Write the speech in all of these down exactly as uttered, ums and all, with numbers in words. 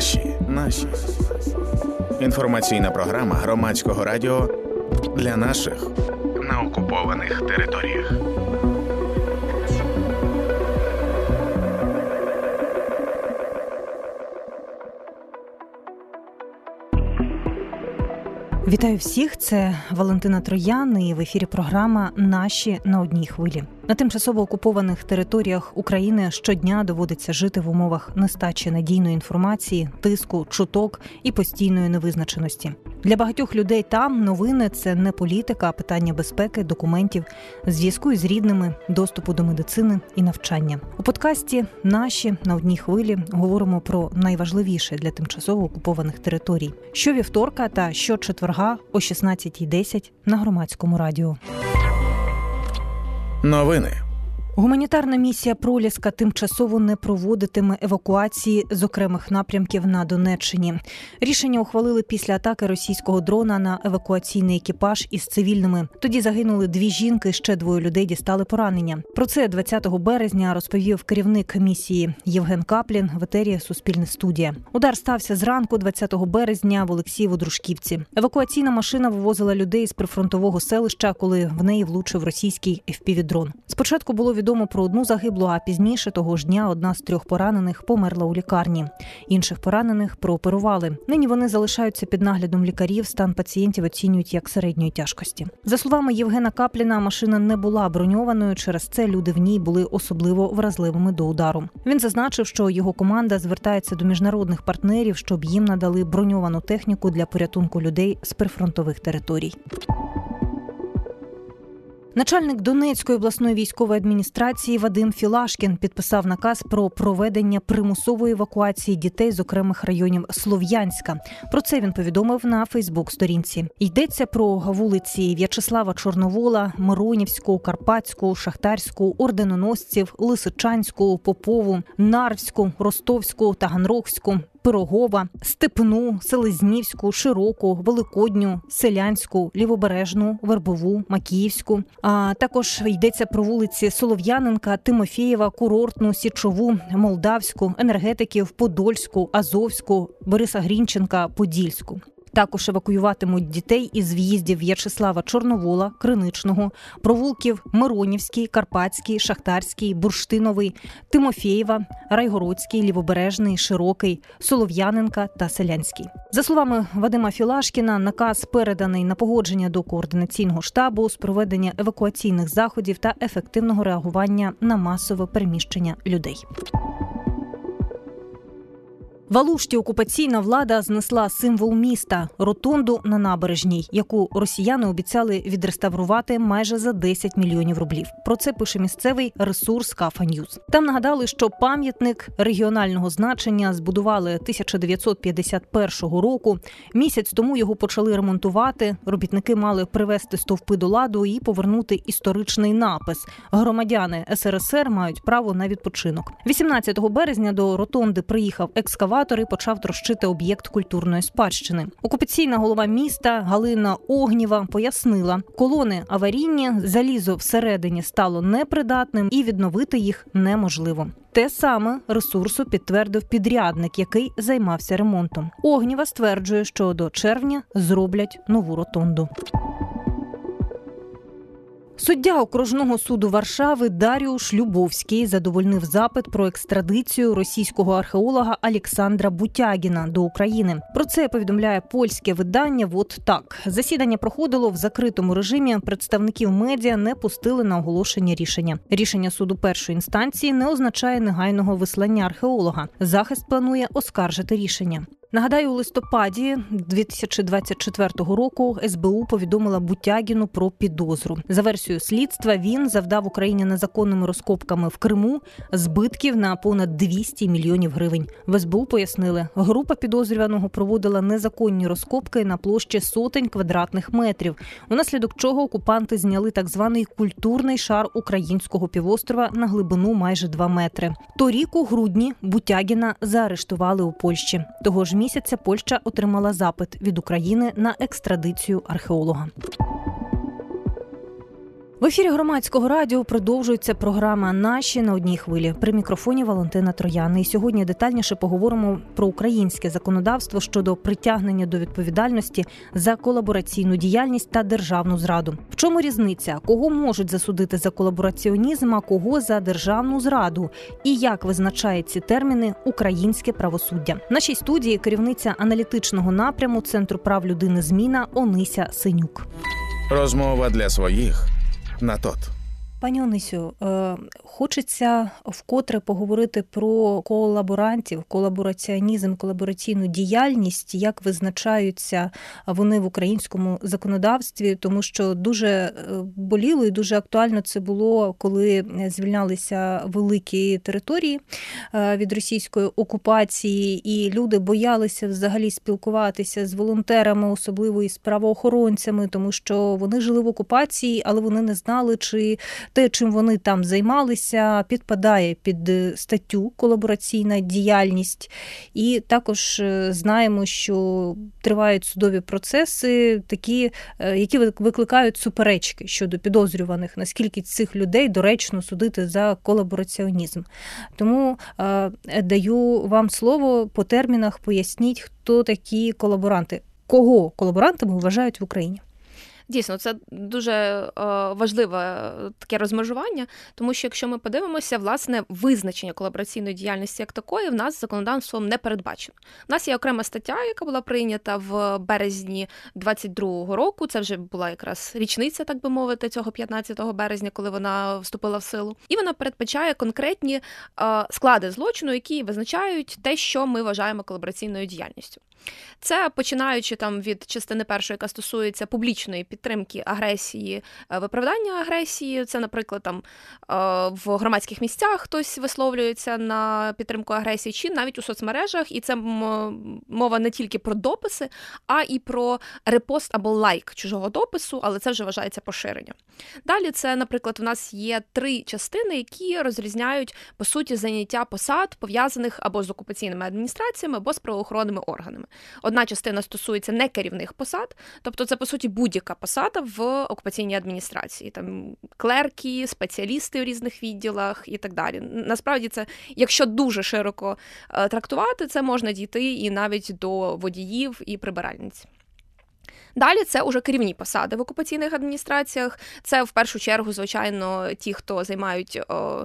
Наші. Наші. Інформаційна програма Громадського радіо для наших на окупованих територіях. Вітаю всіх, це Валентина Троян і в ефірі програма «Наші на одній хвилі». На тимчасово окупованих територіях України щодня доводиться жити в умовах нестачі надійної інформації, тиску, чуток і постійної невизначеності. Для багатьох людей там новини – це не політика, а питання безпеки, документів, зв'язку із рідними, доступу до медицини і навчання. У подкасті «Наші на одній хвилі» говоримо про найважливіше для тимчасово окупованих територій. Щовівторка та щочетверга о шістнадцятій десять на Громадському радіо. Новини. Гуманітарна місія «Проліска» тимчасово не проводитиме евакуації з окремих напрямків на Донеччині. Рішення ухвалили після атаки російського дрона на евакуаційний екіпаж із цивільними. Тоді загинули дві жінки, ще двоє людей дістали поранення. Про це двадцятого березня розповів керівник місії Євген Каплін в етері «Суспільне студія». Удар стався зранку двадцятого березня в Олексіїво-Дружківці. Евакуаційна машина вивозила людей з прифронтового селища, коли в неї влучив російський еф пі ві-дрон. Спочатку було відомо про одну загиблу, а пізніше того ж дня одна з трьох поранених померла у лікарні. Інших поранених прооперували. Нині вони залишаються під наглядом лікарів, стан пацієнтів оцінюють як середньої тяжкості. За словами Євгена Капліна, машина не була броньованою, через це люди в ній були особливо вразливими до удару. Він зазначив, що його команда звертається до міжнародних партнерів, щоб їм надали броньовану техніку для порятунку людей з прифронтових територій. Начальник Донецької обласної військової адміністрації Вадим Філашкін підписав наказ про проведення примусової евакуації дітей з окремих районів Слов'янська. Про це він повідомив на Фейсбук-сторінці. Йдеться про вулиці В'ячеслава Чорновола, Миронівську, Карпатську, Шахтарську, Орденоносців, Лисичанську, Попову, Нарвську, Ростовську, Таганрогську, Пирогова, Степну, Селезнівську, Широку, Великодню, Селянську, Лівобережну, Вербову, Макіївську. А також йдеться про вулиці Солов'яненка, Тимофєєва, Курортну, Січову, Молдавську, Енергетиків, Подольську, Азовську, Бориса Грінченка, Подільську. Також евакуюватимуть дітей із в'їздів В'ячеслава Чорновола, Криничного, провулків Миронівський, Карпатський, Шахтарський, Бурштиновий, Тимофєєва, Райгородський, Лівобережний, Широкий, Солов'яненка та Селянський. За словами Вадима Філашкіна, наказ переданий на погодження до координаційного штабу з проведення евакуаційних заходів та ефективного реагування на масове переміщення людей. В Алушті окупаційна влада знесла символ міста – ротонду на набережній, яку росіяни обіцяли відреставрувати майже за десять мільйонів рублів. Про це пише місцевий ресурс Кафа Ньюз. Там нагадали, що пам'ятник регіонального значення збудували тисяча дев'ятсот п'ятдесят першого року. Місяць тому його почали ремонтувати. Робітники мали привести стовпи до ладу і повернути історичний напис. Громадяни ес ер ес ер мають право на відпочинок. вісімнадцятого березня до ротонди приїхав екскаватор і почав трощити об'єкт культурної спадщини. Окупаційна голова міста Галина Огнєва пояснила, колони аварійні, залізо всередині стало непридатним і відновити їх неможливо. Те саме ресурсу підтвердив підрядник, який займався ремонтом. Огнєва стверджує, що до червня зроблять нову ротонду. Суддя окружного суду Варшави Даріуш Любовський задовольнив запит про екстрадицію російського археолога Олександра Бутягіна до України. Про це повідомляє польське видання «Вот так». Засідання проходило в закритому режимі, представників медіа не пустили на оголошення рішення. Рішення суду першої інстанції не означає негайного вислання археолога. Захист планує оскаржити рішення. Нагадаю, у листопаді дві тисячі двадцять четвертого року ес бе у повідомила Бутягіну про підозру. За версією слідства, він завдав Україні незаконними розкопками в Криму збитків на понад двісті мільйонів гривень. В ес бе у пояснили, група підозрюваного проводила незаконні розкопки на площі сотень квадратних метрів, унаслідок чого окупанти зняли так званий культурний шар українського півострова на глибину майже два метри. Торік у грудні Бутягіна заарештували у Польщі. Того ж місяця Польща отримала запит від України на екстрадицію археолога. В ефірі Громадського радіо продовжується програма «Наші» на одній хвилі. При мікрофоні Валентина Троян. І сьогодні детальніше поговоримо про українське законодавство щодо притягнення до відповідальності за колабораційну діяльність та державну зраду. В чому різниця? Кого можуть засудити за колабораціонізм, а кого за державну зраду? І як визначає ці терміни українське правосуддя? В нашій студії керівниця аналітичного напряму Центру прав людини «Зміна» Онися Синюк. Розмова для своїх на ТОТ. Пані Онисю, хочеться вкотре поговорити про колаборантів, колабораціонізм, колабораційну діяльність, як визначаються вони в українському законодавстві, тому що дуже боліло і дуже актуально це було, коли звільнялися великі території від російської окупації, і люди боялися взагалі спілкуватися з волонтерами, особливо із правоохоронцями, тому що вони жили в окупації, але вони не знали, чи те, чим вони там займалися, підпадає під статтю колабораційна діяльність. І також знаємо, що тривають судові процеси, такі, які викликають суперечки щодо підозрюваних, наскільки цих людей доречно судити за колабораціонізм. Тому е, даю вам слово по термінах, поясніть, хто такі колаборанти. Кого колаборантами вважають в Україні? Дійсно, це дуже е, важливе таке розмежування, тому що якщо ми подивимося, власне, визначення колабораційної діяльності як такої в нас законодавством не передбачено. У нас є окрема стаття, яка була прийнята в березні двадцять другого року, це вже була якраз річниця, так би мовити, цього п'ятнадцятого березня, коли вона вступила в силу. І вона передбачає конкретні е, склади злочину, які визначають те, що ми вважаємо колабораційною діяльністю. Це починаючи там від частини першої, яка стосується публічної підтримки агресії, виправдання агресії. Це, наприклад, там в громадських місцях хтось висловлюється на підтримку агресії, чи навіть у соцмережах. І це мова не тільки про дописи, а і про репост або лайк чужого допису, але це вже вважається поширенням. Далі це, наприклад, у нас є три частини, які розрізняють, по суті, заняття посад, пов'язаних або з окупаційними адміністраціями, або з правоохоронними органами. Одна частина стосується некерівних посад, тобто це, по суті, будь-яка посада в окупаційній адміністрації. Там клерки, спеціалісти в різних відділах і так далі. Насправді це, якщо дуже широко трактувати, це можна дійти і навіть до водіїв і прибиральниць. Далі це уже керівні посади в окупаційних адміністраціях. Це, в першу чергу, звичайно, ті, хто займають о,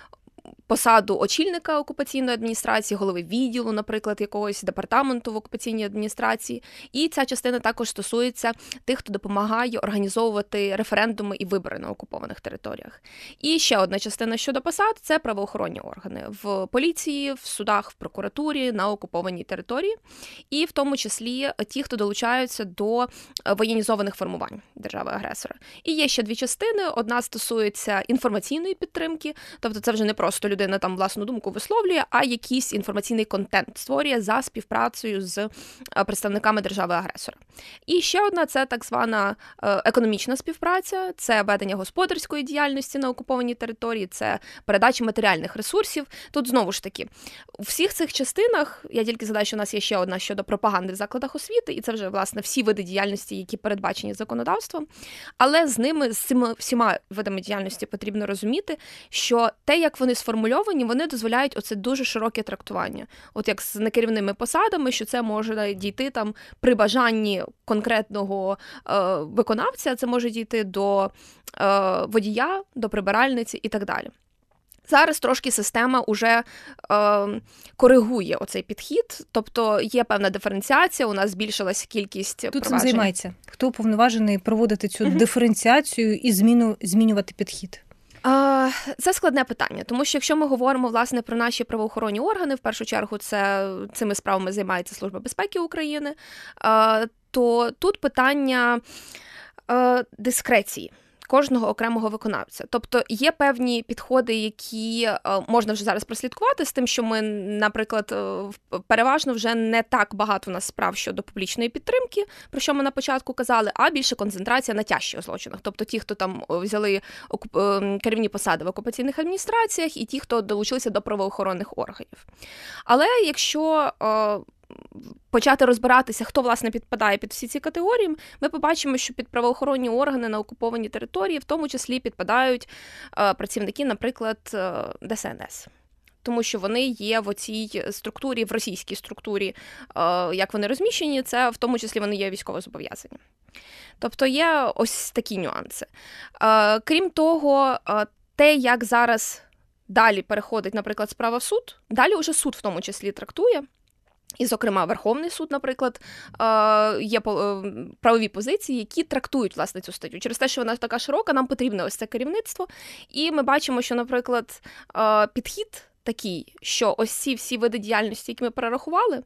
посаду очільника окупаційної адміністрації, голови відділу, наприклад, якогось департаменту в окупаційній адміністрації. І ця частина також стосується тих, хто допомагає організовувати референдуми і вибори на окупованих територіях. І ще одна частина щодо посад – це правоохоронні органи в поліції, в судах, в прокуратурі, на окупованій території. І в тому числі ті, хто долучаються до воєнізованих формувань держави-агресора. І є ще дві частини. Одна стосується інформаційної підтримки, тобто це вже не просто людина там власну думку висловлює, а якийсь інформаційний контент створює за співпрацею з представниками держави-агресора. І ще одна – це так звана економічна співпраця, це ведення господарської діяльності на окупованій території, це передача матеріальних ресурсів. Тут знову ж таки, у всіх цих частинах, я тільки згадаю, що у нас є ще одна щодо пропаганди в закладах освіти, і це вже, власне, всі види діяльності, які передбачені законодавством, але з ними, з цими всіма видами діяльності потрібно розуміти, що те, як вони сформульовані, вони дозволяють оце дуже широке трактування. От як з некерівними посадами, що це може дійти там при бажанні конкретного е, виконавця, це може дійти до е, водія, до прибиральниці і так далі. Зараз трошки система уже е, коригує оцей підхід, тобто є певна диференціація, у нас збільшилася кількість Тут проваджень. Цим займається? Хто уповноважений проводити цю Угу. диференціацію і зміну, змінювати підхід? Це складне питання, тому що якщо ми говоримо, власне, про наші правоохоронні органи, в першу чергу це цими справами займається Служба безпеки України, то тут питання дискреції кожного окремого виконавця. Тобто є певні підходи, які можна вже зараз прослідкувати з тим, що ми, наприклад, переважно вже не так багато у нас справ щодо публічної підтримки, про що ми на початку казали, а більше концентрація на тяжчих злочинах. Тобто ті, хто там взяли керівні посади в окупаційних адміністраціях, і ті, хто долучилися до правоохоронних органів. Але якщо почати розбиратися, хто, власне, підпадає під всі ці категорії, ми побачимо, що під правоохоронні органи на окупованій території в тому числі підпадають е, працівники, наприклад, е, Де Се Ен Ес. Тому що вони є в оцій структурі, в російській структурі, е, як вони розміщені, це в тому числі вони є військовозобов'язані. Тобто є ось такі нюанси. Е, крім того, е, те, як зараз далі переходить, наприклад, справа в суд, далі вже суд в тому числі трактує, і, зокрема, Верховний суд, наприклад, є правові позиції, які трактують, власне, цю статтю. Через те, що вона така широка, нам потрібне ось це керівництво. І ми бачимо, що, наприклад, підхід такий, що ось ці всі види діяльності, які ми перерахували,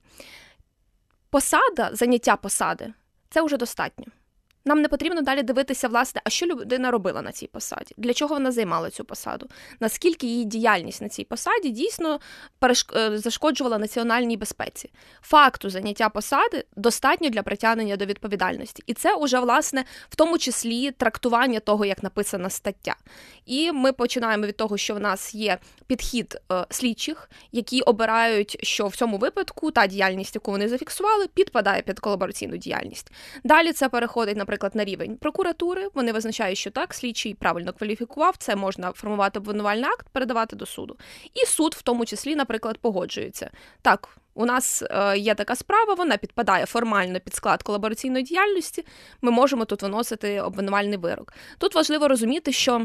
посада, заняття посади – це вже достатньо. Нам не потрібно далі дивитися, власне, а що людина робила на цій посаді, для чого вона займала цю посаду, наскільки її діяльність на цій посаді дійсно перешк- зашкоджувала національній безпеці. Факту заняття посади достатньо для притягнення до відповідальності. І це уже, власне, в тому числі трактування того, як написана стаття. І ми починаємо від того, що в нас є підхід е, слідчих, які обирають, що в цьому випадку та діяльність, яку вони зафіксували, підпадає під колабораційну діяльність. Далі це переходить, наприклад, на рівень прокуратури. Вони визначають, що так, слідчий правильно кваліфікував, це можна формувати обвинувальний акт, передавати до суду. І суд в тому числі, наприклад, погоджується. Так, у нас е, є така справа, вона підпадає формально під склад колабораційної діяльності, ми можемо тут виносити обвинувальний вирок. Тут важливо розуміти, що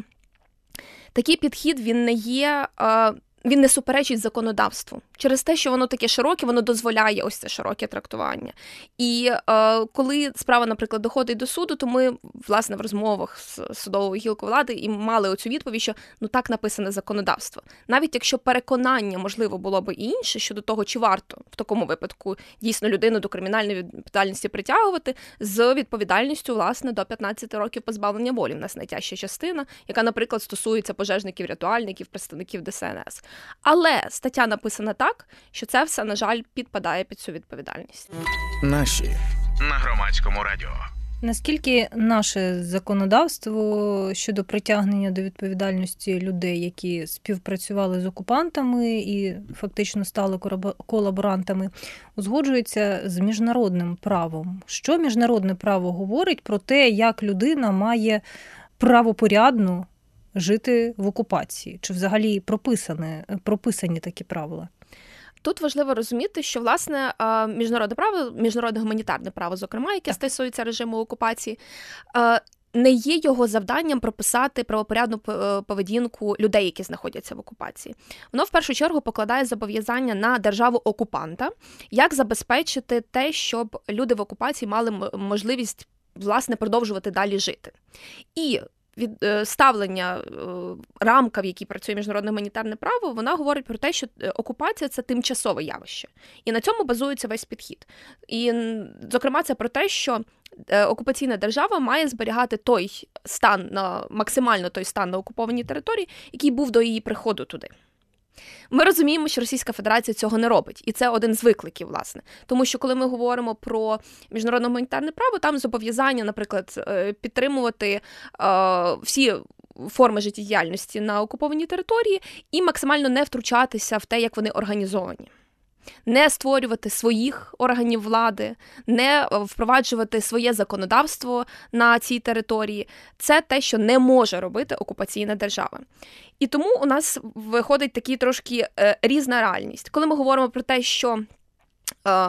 такий підхід, він не є, е, він не суперечить законодавству. Через те, що воно таке широке, воно дозволяє ось це широке трактування. І е, коли справа, наприклад, доходить до суду, то ми, власне, в розмовах з судовою гілкою влади і мали оцю відповідь, що ну так написане законодавство. Навіть якщо переконання, можливо, було б і інше щодо того, чи варто в такому випадку дійсно людину до кримінальної відповідальності притягувати, з відповідальністю, власне, до п'ятнадцяти років позбавлення волі. В нас найтяжча частина, яка, наприклад, стосується пожежників, рятувальників, представників Де Се Ен Ес. Але стаття написана так, що це все, на жаль, підпадає під цю відповідальність. Наші на Громадському радіо. Наскільки наше законодавство щодо притягнення до відповідальності людей, які співпрацювали з окупантами і фактично стали колаборантами, узгоджується з міжнародним правом? Що міжнародне право говорить про те, як людина має правопорядно жити в окупації? Чи взагалі прописані, прописані такі правила? Тут важливо розуміти, що, власне, міжнародне право, міжнародне гуманітарне право, зокрема, яке стосується режиму окупації, не є його завданням прописати правопорядну поведінку людей, які знаходяться в окупації. Воно, в першу чергу, покладає зобов'язання на державу-окупанта, як забезпечити те, щоб люди в окупації мали можливість, власне, продовжувати далі жити. І від ставлення рамка, в якій працює міжнародне гуманітарне право, вона говорить про те, що окупація – це тимчасове явище. І на цьому базується весь підхід. І, зокрема, це про те, що окупаційна держава має зберігати той стан, максимально той стан на окупованій території, який був до її приходу туди. Ми розуміємо, що Російська Федерація цього не робить. І це один з викликів, власне. Тому що, коли ми говоримо про міжнародне гуманітарне право, там зобов'язання, наприклад, підтримувати е, всі форми життєдіяльності на окупованій території і максимально не втручатися в те, як вони організовані. Не створювати своїх органів влади, не впроваджувати своє законодавство на цій території. Це те, що не може робити окупаційна держава. І тому у нас виходить такі трошки е, різна реальність. Коли ми говоримо про те, що е,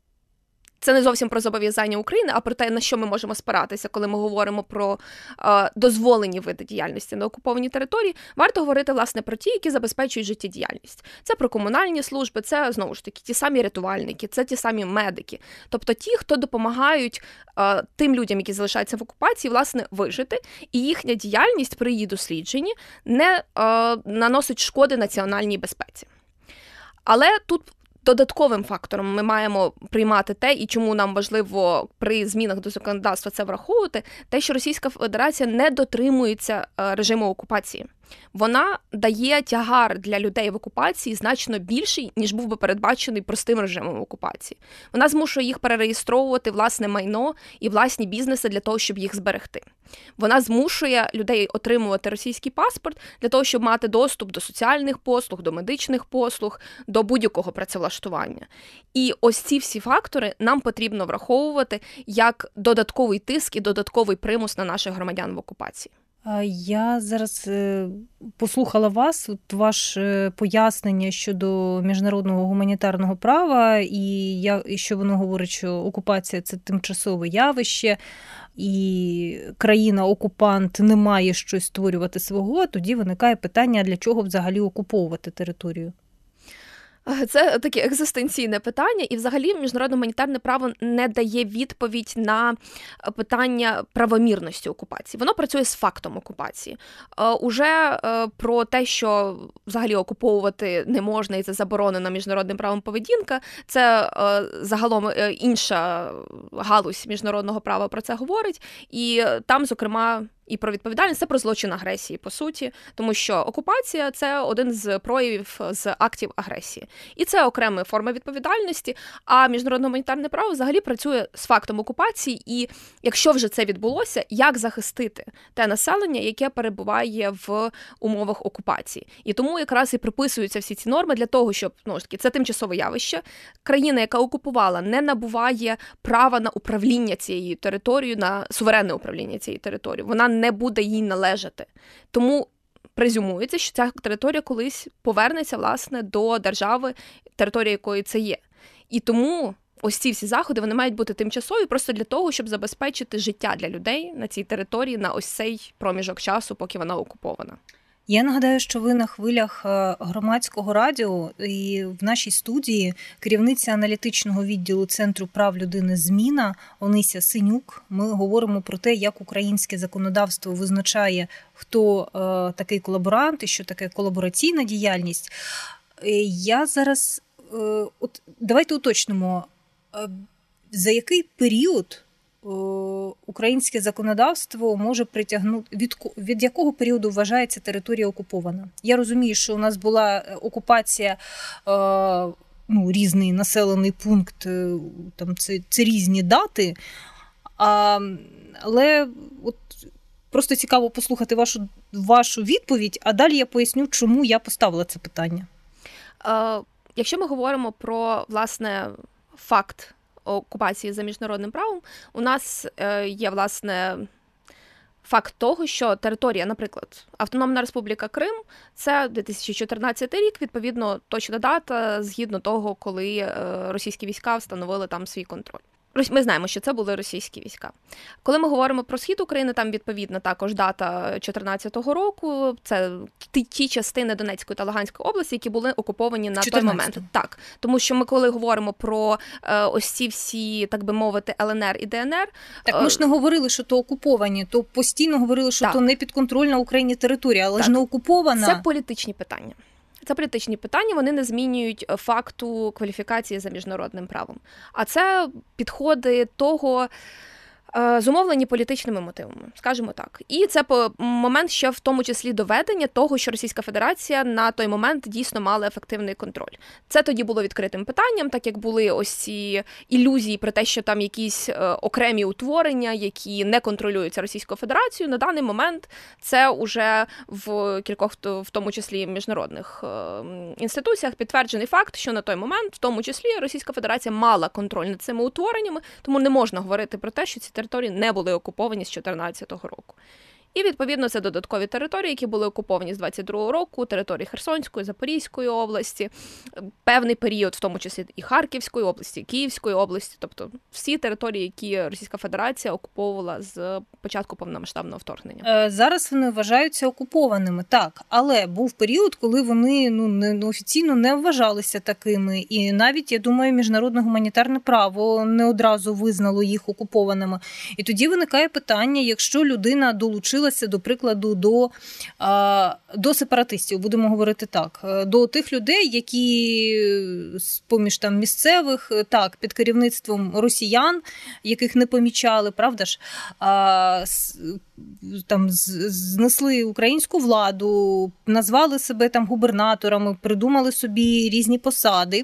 це не зовсім про зобов'язання України, а про те, на що ми можемо спиратися, коли ми говоримо про е, дозволені види діяльності на окупованій території, варто говорити, власне, про ті, які забезпечують життєдіяльність. Це про комунальні служби, це, знову ж таки, ті самі рятувальники, це ті самі медики. Тобто ті, хто допомагають е, тим людям, які залишаються в окупації, власне, вижити, і їхня діяльність при її дослідженні не е, наносить шкоди національній безпеці. Але тут додатковим фактором ми маємо приймати те, і чому нам важливо при змінах до законодавства це враховувати, те, що Російська Федерація не дотримується режиму окупації. вона дає тягар для людей в окупації значно більший, ніж був би передбачений простим режимом окупації. Вона змушує їх перереєстровувати власне майно і власні бізнеси для того, щоб їх зберегти. Вона змушує людей отримувати російський паспорт для того, щоб мати доступ до соціальних послуг, до медичних послуг, до будь-якого працевлаштування. І ось ці всі фактори нам потрібно враховувати як додатковий тиск і додатковий примус на наших громадян в окупації. Я зараз послухала вас, от ваше пояснення щодо міжнародного гуманітарного права, і я, і що воно говорить, що окупація – це тимчасове явище, і країна-окупант не має щось створювати свого, тоді виникає питання, для чого взагалі окуповувати територію? Це таке екзистенційне питання, і взагалі міжнародне гуманітарне право не дає відповідь на питання правомірності окупації. Воно працює з фактом окупації. Уже про те, що взагалі окуповувати не можна і це заборонена міжнародним правом поведінка, це загалом інша галузь міжнародного права про це говорить, і там, зокрема, і про відповідальність, це про злочин агресії, по суті, тому що окупація – це один з проявів, з актів агресії. І це окрема форма відповідальності, а міжнародне гуманітарне право взагалі працює з фактом окупації, і якщо вже це відбулося, як захистити те населення, яке перебуває в умовах окупації. І тому якраз і приписуються всі ці норми для того, щоб, ну ж таки, це тимчасове явище, країна, яка окупувала, не набуває права на управління цією територією, на суверенне управління цією територією. Вона не буде їй належати. Тому презюмується, що ця територія колись повернеться, власне, до держави, територія якої це є. І тому ось ці всі заходи, вони мають бути тимчасові просто для того, щоб забезпечити життя для людей на цій території на ось цей проміжок часу, поки вона окупована. Я нагадаю, що ви на хвилях Громадського радіо, і в нашій студії керівниця аналітичного відділу Центру прав людини «Зміна» Онися Синюк. Ми говоримо про те, як українське законодавство визначає, хто е, такий колаборант і що таке колабораційна діяльність. Я зараз, е, от давайте уточнимо, е, за який період українське законодавство може притягнути, від, від якого періоду вважається територія окупована? Я розумію, що у нас була окупація, е, ну, різний населений пункт, там це, це різні дати, а, але от просто цікаво послухати вашу, вашу відповідь, а далі я поясню, чому я поставила це питання. Е, якщо ми говоримо про, власне, факт окупації за міжнародним правом, у нас є, власне, факт того, що територія, наприклад, Автономна Республіка Крим, це дві тисячі чотирнадцятий рік, відповідно, точна дата, згідно того, коли російські війська встановили там свій контроль. Ми знаємо, що це були російські війська. Коли ми говоримо про схід України, там, відповідно, також дата чотирнадцятого року, це ті, ті частини Донецької та Луганської області, які були окуповані на той момент. Так, тому що ми, коли говоримо про е, ось ці всі, так би мовити, ел ен ер і де ен ер... Так ми ж не говорили, що то окуповані, то постійно говорили, що так, то не підконтрольна Україні територія, але так, ж не окупована. Це політичні питання. Це політичні питання, вони не змінюють факту кваліфікації за міжнародним правом. А це підходи того, зумовлені політичними мотивами, скажімо так. І це момент ще в тому числі доведення того, що Російська Федерація на той момент дійсно мала ефективний контроль. Це тоді було відкритим питанням, так як були ось ці ілюзії про те, що там якісь окремі утворення, які не контролюються Російською Федерацією. На даний момент це уже в кількох, в тому числі міжнародних інституціях, підтверджений факт, що на той момент, в тому числі, Російська Федерація мала контроль над цими утвореннями, тому не можна говорити про те, що ці території не були окуповані з чотирнадцятого року. І, відповідно, це додаткові території, які були окуповані з двадцять другого року, території Херсонської, Запорізької області, певний період, в тому числі і Харківської області, Київської області, тобто всі території, які Російська Федерація окуповувала з початку повномасштабного вторгнення. Зараз вони вважаються окупованими, так, але був період, коли вони ну, не, офіційно не вважалися такими, і навіть, я думаю, міжнародне гуманітарне право не одразу визнало їх окупованими. І тоді виникає питання, якщо людина долучилася відносилася, до прикладу, до, до сепаратистів, будемо говорити так, до тих людей, які поміж там місцевих, так, під керівництвом росіян, яких не помічали, правда ж, там знесли українську владу, назвали себе там губернаторами, придумали собі різні посади.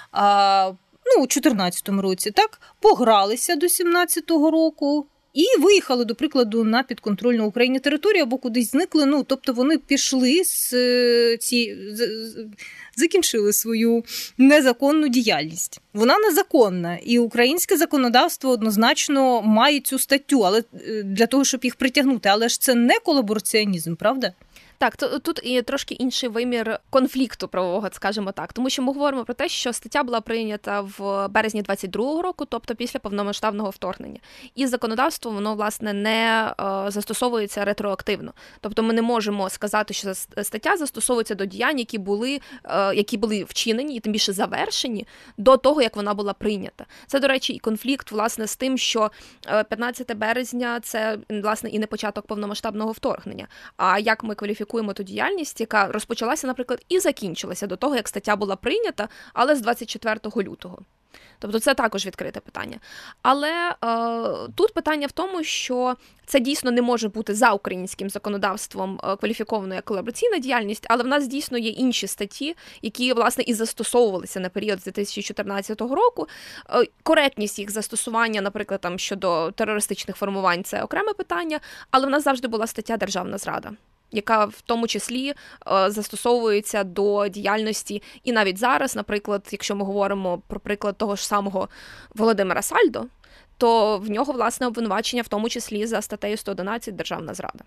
Ну, у чотирнадцятому році, так, погралися до сімнадцятого року і виїхали, до прикладу, на підконтрольну Україні територію або кудись зникли. Ну, тобто вони пішли з ці, закінчили свою незаконну діяльність. Вона незаконна, і українське законодавство однозначно має цю статтю, але для того, щоб їх притягнути. Але ж це не колабораціонізм, правда? Так, то, тут і трошки інший вимір конфлікту правового, скажімо так. Тому що ми говоримо про те, що стаття була прийнята в березні двадцять другого року, тобто після повномасштабного вторгнення. І законодавство, воно, власне, не е, застосовується ретроактивно. Тобто ми не можемо сказати, що стаття застосовується до діянь, які були, е, які були вчинені, і тим більше завершені, до того, як вона була прийнята. Це, до речі, і конфлікт, власне, з тим, що п'ятнадцятого березня – це, власне, і не початок повномасштабного вторгнення. А як ми кваліфікуємо ту діяльність, яка розпочалася, наприклад, і закінчилася до того, як стаття була прийнята, але з двадцять четвертого лютого. Тобто це також відкрите питання. Але е, тут питання в тому, що це дійсно не може бути за українським законодавством е, кваліфіковано як колабораційна діяльність, але в нас дійсно є інші статті, які, власне, і застосовувалися на період з дві тисячі чотирнадцятого року. Е, коректність їх застосування, наприклад, там, щодо терористичних формувань – це окреме питання, але в нас завжди була стаття «Державна зрада», яка в тому числі е, застосовується до діяльності. І навіть зараз, наприклад, якщо ми говоримо про приклад того ж самого Володимира Сальдо, то в нього, власне, обвинувачення в тому числі за статтею сто одинадцять «Державна зрада».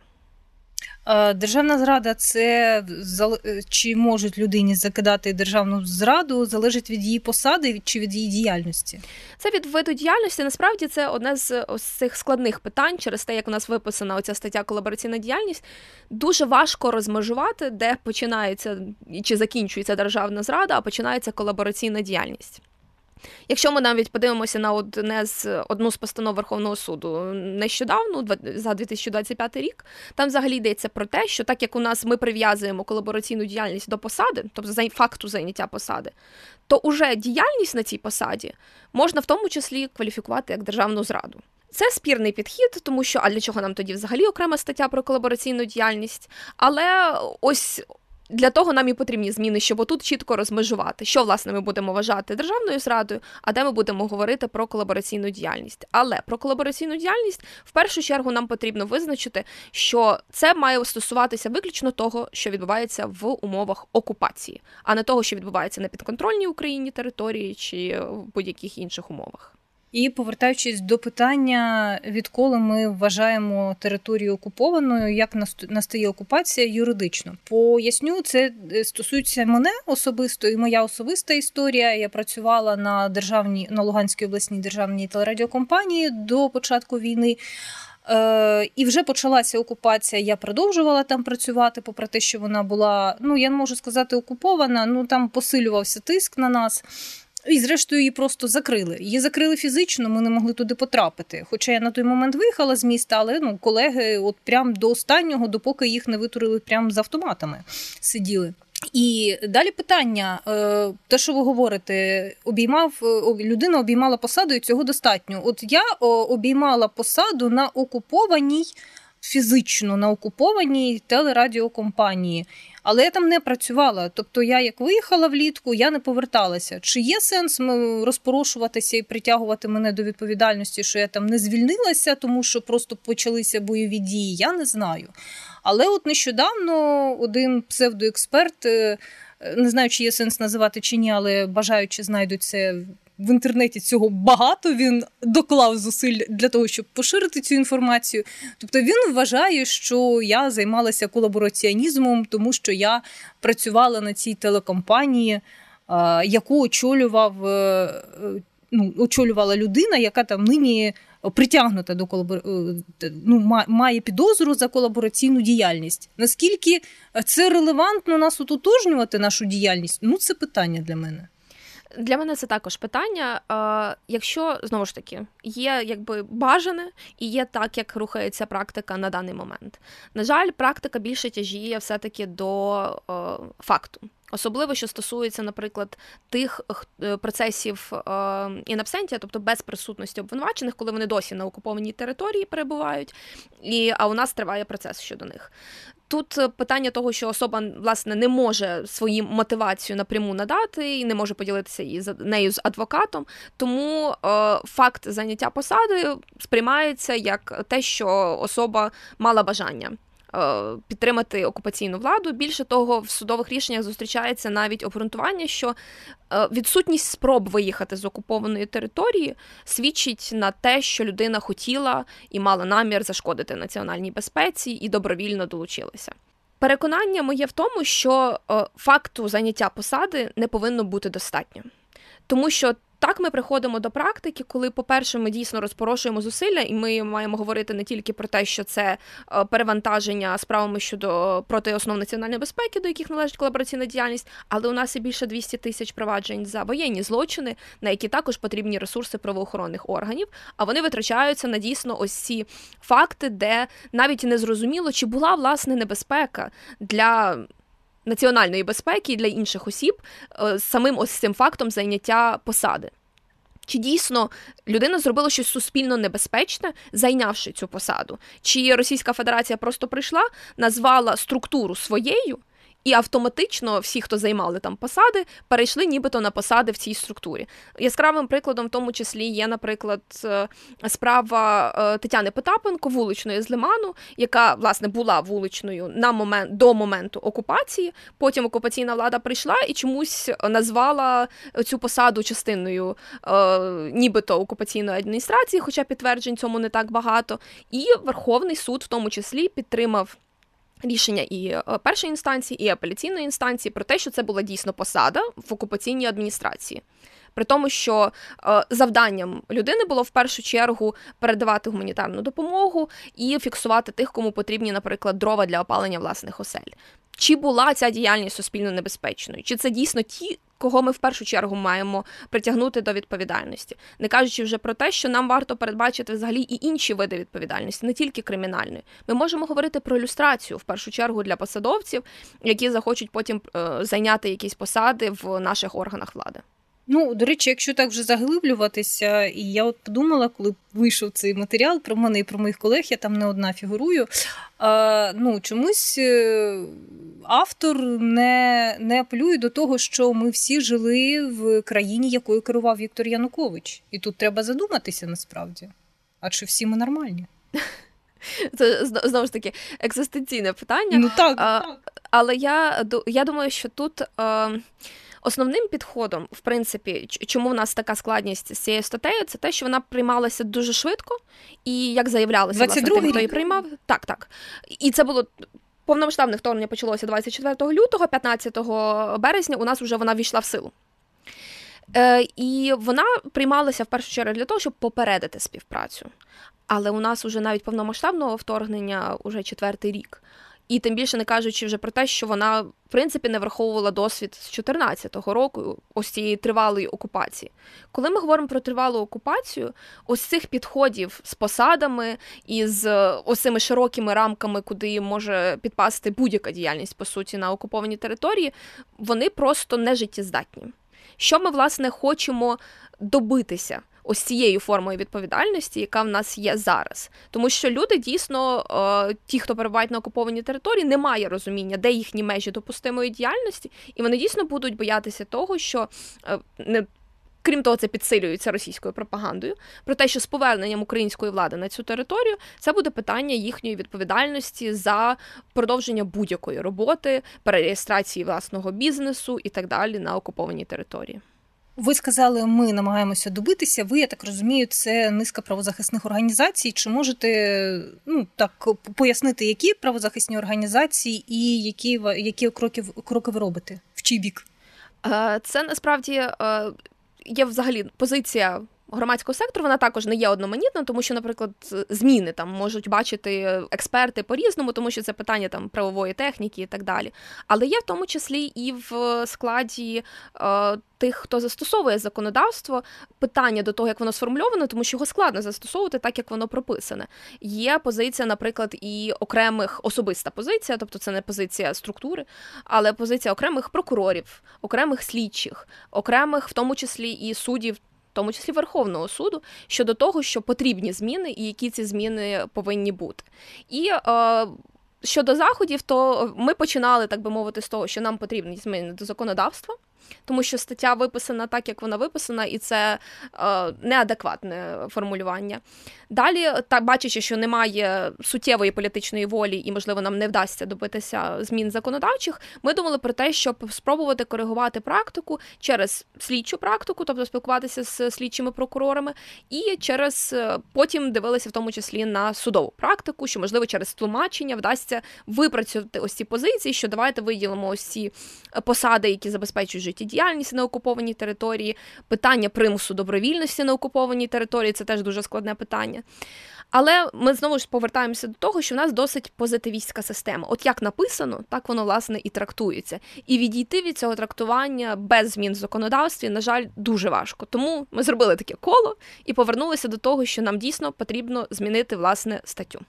Державна зрада – це чи можуть людині закидати державну зраду, залежить від її посади чи від її діяльності? Це від виду діяльності. Насправді це одне з ось цих складних питань через те, як у нас виписана оця стаття «Колабораційна діяльність». Дуже важко розмежувати, де починається чи закінчується державна зрада, а починається колабораційна діяльність. Якщо ми навіть подивимося на одне з, одну з постанов Верховного суду нещодавно, за дві тисячі двадцять п'ятий рік, там взагалі йдеться про те, що так як у нас ми прив'язуємо колабораційну діяльність до посади, тобто за факту зайняття посади, то уже діяльність на цій посаді можна в тому числі кваліфікувати як державну зраду. Це спірний підхід, тому що, а для чого нам тоді взагалі окрема стаття про колабораційну діяльність? Але ось для того нам і потрібні зміни, щоб отут чітко розмежувати, що, власне, ми будемо вважати державною зрадою, а де ми будемо говорити про колабораційну діяльність. Але про колабораційну діяльність в першу чергу нам потрібно визначити, що це має стосуватися виключно того, що відбувається в умовах окупації, а не того, що відбувається на підконтрольній Україні території чи в будь-яких інших умовах. І повертаючись до питання, відколи ми вважаємо територію окупованою, як настає окупація юридично. Поясню, це стосується мене особисто і моя особиста історія. Я працювала на державній, на Луганській обласній державній телерадіокомпанії до початку війни. І вже почалася окупація, я продовжувала там працювати, попри те, що вона була, ну я не можу сказати окупована, ну там посилювався тиск на нас. І, зрештою, її просто закрили. Її закрили фізично, ми не могли туди потрапити. Хоча я на той момент виїхала з міста, але ну, колеги от прям до останнього, допоки їх не витурили прямо з автоматами сиділи. І далі питання, те, що ви говорите, обіймав, людина обіймала посаду, і цього достатньо. От я обіймала посаду на окупованій, фізично на окупованій телерадіокомпанії. Але я там не працювала. Тобто я як виїхала влітку, я не поверталася. Чи є сенс розпорошуватися і притягувати мене до відповідальності, що я там не звільнилася, тому що просто почалися бойові дії, я не знаю. Але от нещодавно один псевдоексперт, не знаю, чи є сенс називати чи ні, але бажаючи знайдуть це в інтернеті, цього багато, він доклав зусиль для того, щоб поширити цю інформацію. Тобто він вважає, що я займалася колабораціонізмом, тому що я працювала на цій телекомпанії, яку очолював, ну, очолювала людина, яка там нині притягнута до колабор... ну, має підозру за колабораційну діяльність. Наскільки це релевантно нас ототожнювати, нашу діяльність? Ну, це питання для мене. Для мене це також питання. Якщо, знову ж таки, є якби бажане і є так, як рухається практика на даний момент. На жаль, практика більше тяжіє все-таки до факту. Особливо, що стосується, наприклад, тих процесів in absentia, тобто без присутності обвинувачених, коли вони досі на окупованій території перебувають, і, а у нас триває процес щодо них. Тут питання того, що особа, власне, не може свою мотивацію напряму надати і не може поділитися її з нею з адвокатом, тому е, факт заняття посади сприймається як те, що особа мала бажання підтримати окупаційну владу. Більше того, в судових рішеннях зустрічається навіть обґрунтування, що відсутність спроб виїхати з окупованої території свідчить на те, що людина хотіла і мала намір зашкодити національній безпеці і добровільно долучилася. Переконання моє в тому, що факту заняття посади не повинно бути достатньо. Тому що так ми приходимо до практики, коли, по-перше, ми дійсно розпорошуємо зусилля, і ми маємо говорити не тільки про те, що це перевантаження справами щодо проти основ національної безпеки, до яких належить колабораційна діяльність, але у нас є більше двісті тисяч проваджень за воєнні злочини, на які також потрібні ресурси правоохоронних органів, а вони витрачаються на дійсно ось ці факти, де навіть не зрозуміло, чи була, власне, небезпека для національної безпеки і для інших осіб самим ось цим фактом зайняття посади. Чи дійсно людина зробила щось суспільно небезпечне, зайнявши цю посаду? Чи Російська Федерація просто прийшла, назвала структуру своєю, і автоматично всі, хто займали там посади, перейшли нібито на посади в цій структурі. Яскравим прикладом в тому числі є, наприклад, справа Тетяни Потапенко, вуличної з Лиману, яка, власне, була вуличною на момент, до моменту окупації. Потім окупаційна влада прийшла і чомусь назвала цю посаду частиною е, нібито окупаційної адміністрації, хоча підтверджень цьому не так багато. І Верховний суд в тому числі підтримав рішення і першої інстанції, і апеляційної інстанції про те, що це була дійсно посада в окупаційній адміністрації. При тому, що е, завданням людини було в першу чергу передавати гуманітарну допомогу і фіксувати тих, кому потрібні, наприклад, дрова для опалення власних осель. Чи була ця діяльність суспільно небезпечною? Чи це дійсно ті, кого ми в першу чергу маємо притягнути до відповідальності? Не кажучи вже про те, що нам варто передбачити взагалі і інші види відповідальності, не тільки кримінальної. Ми можемо говорити про люстрацію, в першу чергу, для посадовців, які захочуть потім е, зайняти якісь посади в наших органах влади. Ну, до речі, якщо так вже заглиблюватися, і я от подумала, коли вийшов цей матеріал про мене і про моїх колег, я там не одна фігурую, а, ну, чомусь автор не, не апелює до того, що ми всі жили в країні, якою керував Віктор Янукович. І тут треба задуматися насправді. А чи всі ми нормальні? Це, знову ж таки, екзистенційне питання. Ну так, а, так. Але я, я думаю, що тут... А... Основним підходом, в принципі, чому в нас така складність з цією статтею, це те, що вона приймалася дуже швидко, і як заявлялося, власне, тим, хто її приймав. Так, так. І це було... Повномасштабне вторгнення почалося двадцять четвертого лютого, п'ятнадцятого березня у нас вже вона війшла в силу. Е, і вона приймалася в першу чергу для того, щоб попередити співпрацю. Але у нас уже навіть повномасштабного вторгнення уже четвертий рік. І тим більше не кажучи вже про те, що вона, в принципі, не враховувала досвід з чотирнадцятого року, ось цієї тривалої окупації. Коли ми говоримо про тривалу окупацію, ось цих підходів з посадами і з ось цими широкими рамками, куди може підпасти будь-яка діяльність, по суті, на окупованій території, вони просто не життєздатні. Що ми, власне, хочемо добитися ось цією формою відповідальності, яка в нас є зараз. Тому що люди дійсно, ті, хто перебувають на окупованій території, не має розуміння, де їхні межі допустимої діяльності, і вони дійсно будуть боятися того, що, не, крім того, це підсилюється російською пропагандою, про те, що з поверненням української влади на цю територію, це буде питання їхньої відповідальності за продовження будь-якої роботи, перереєстрації власного бізнесу і так далі на окупованій території. Ви сказали, ми намагаємося добитися. Ви, я так розумію, це низка правозахисних організацій. Чи можете, ну, так, пояснити, які правозахисні організації і які, які кроки, кроки ви робите? В чий бік? Це, насправді, є взагалі позиція громадського сектору, вона також не є одноманітна, тому що, наприклад, зміни там можуть бачити експерти по-різному, тому що це питання там правової техніки і так далі. Але є в тому числі і в складі е, тих, хто застосовує законодавство, питання до того, як воно сформульовано, тому що його складно застосовувати так, як воно прописане. Є позиція, наприклад, і окремих, особиста позиція, тобто це не позиція структури, але позиція окремих прокурорів, окремих слідчих, окремих, в тому числі і суддів, в тому числі Верховного суду, щодо того, що потрібні зміни і які ці зміни повинні бути. І е, щодо заходів, то ми починали, так би мовити, з того, що нам потрібні зміни до законодавства, тому що стаття виписана так, як вона виписана, і це е, неадекватне формулювання. Далі, так, бачачи, що немає суттєвої політичної волі і, можливо, нам не вдасться добитися змін законодавчих, ми думали про те, щоб спробувати коригувати практику через слідчу практику, тобто спілкуватися з слідчими прокурорами, і через, потім дивилися в тому числі на судову практику, що, можливо, через тлумачення вдасться випрацювати ось ці позиції, що давайте виділимо ось ці посади, які забезпечують життєдіяльність на окупованій території, питання примусу добровільності на окупованій території, це теж дуже складне питання. Але ми знову ж повертаємося до того, що в нас досить позитивістська система. От як написано, так воно, власне, і трактується. І відійти від цього трактування без змін в законодавстві, на жаль, дуже важко. Тому ми зробили таке коло і повернулися до того, що нам дійсно потрібно змінити, власне, статтю.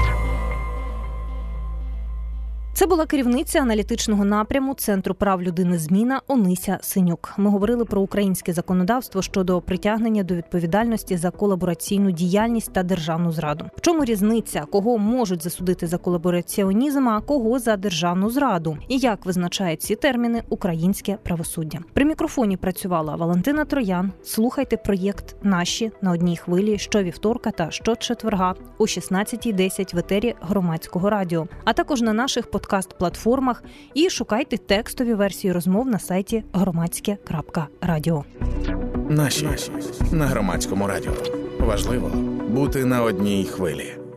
Це була керівниця аналітичного напряму Центру прав людини «Зміна» Онися Синюк. Ми говорили про українське законодавство щодо притягнення до відповідальності за колабораційну діяльність та державну зраду. В чому різниця? Кого можуть засудити за колабораціонізм, а кого за державну зраду? І як визначають ці терміни українське правосуддя? При мікрофоні працювала Валентина Троян. Слухайте проєкт «Наші» на одній хвилі щовівторка та щочетверга о шістнадцятій десять в етері Громадського радіо, а також на наших подкаст-платформах, і шукайте текстові версії розмов на сайті громадське крапка радіо. Наші на Громадському радіо. Важливо бути на одній хвилі.